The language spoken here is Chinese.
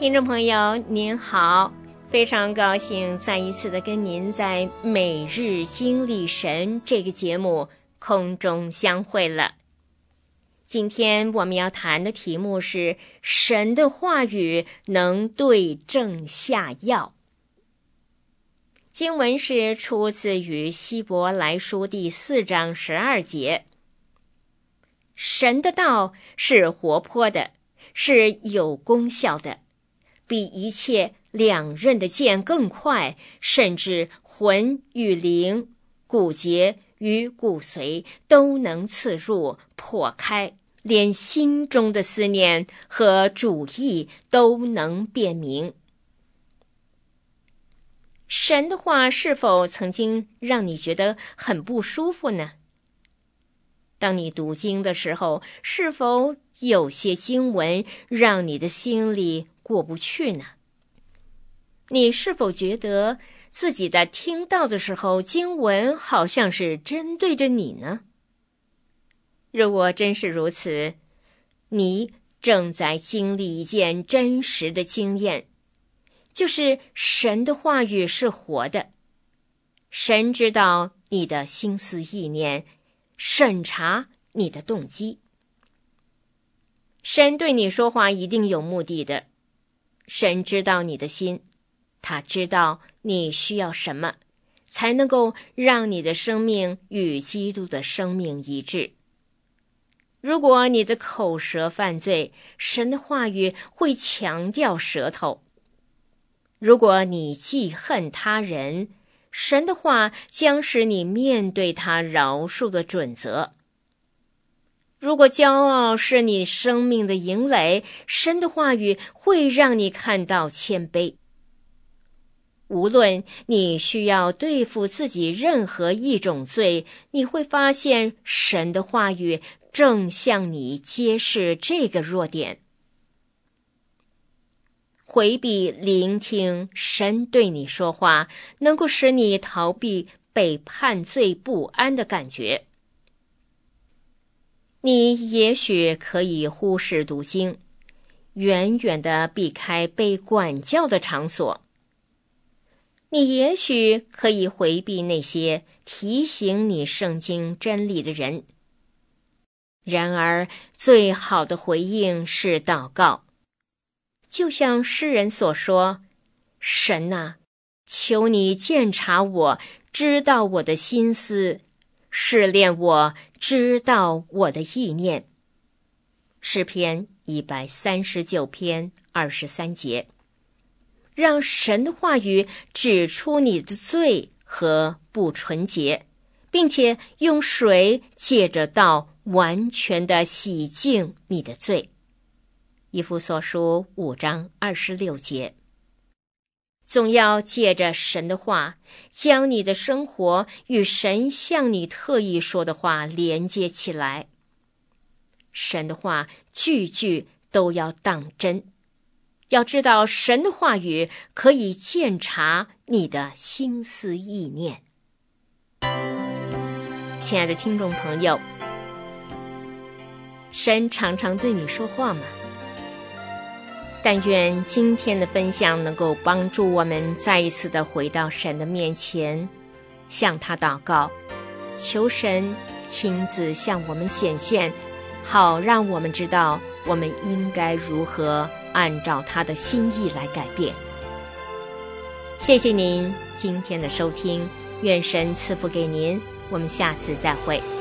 听众朋友您好，非常高兴再一次的跟您在每日经历神这个节目空中相会了。今天我们要谈的题目是神的话语能对症下药。经文是出自于希伯来书第4章12节。神的道是活泼的，是有功效的，比一切两刃的剑更快，甚至魂与灵、骨节与骨髓都能刺入破开，连心中的思念和主意都能辨明。神的话是否曾经让你觉得很不舒服呢？当你读经的时候，是否有些经文让你的心里过不去呢？你是否觉得自己在听到的时候，经文好像是针对着你呢？如果真是如此，你正在经历一件真实的经验，就是神的话语是活的。神知道你的心思意念，审查你的动机。神对你说话一定有目的的。神知道你的心，他知道你需要什么，才能够让你的生命与基督的生命一致。如果你的口舌犯罪，神的话语会强调舌头。如果你记恨他人，神的话将使你面对他饶恕的准则。如果骄傲是你生命的营垒，神的话语会让你看到谦卑。无论你需要对付自己任何一种罪，你会发现神的话语正向你揭示这个弱点。回避聆听神对你说话，能够使你逃避被判罪不安的感觉。你也许可以忽视读经，远远地避开被管教的场所。你也许可以回避那些提醒你圣经真理的人。然而，最好的回应是祷告。就像诗人所说，神啊，求你鉴察我，知道我的心思，试炼我，知道我的意念。诗篇139篇23节。让神的话语指出你的罪和不纯洁，并且用水借着道完全的洗净你的罪。以弗所书5章26节。总要借着神的话，将你的生活与神向你特意说的话连接起来。神的话句句都要当真。要知道神的话语可以鉴察你的心思意念。亲爱的听众朋友，神常常对你说话吗？但愿今天的分享能够帮助我们再一次的回到神的面前，向他祷告，求神亲自向我们显现，好让我们知道我们应该如何按照他的心意来改变。谢谢您今天的收听，愿神赐福给您，我们下次再会。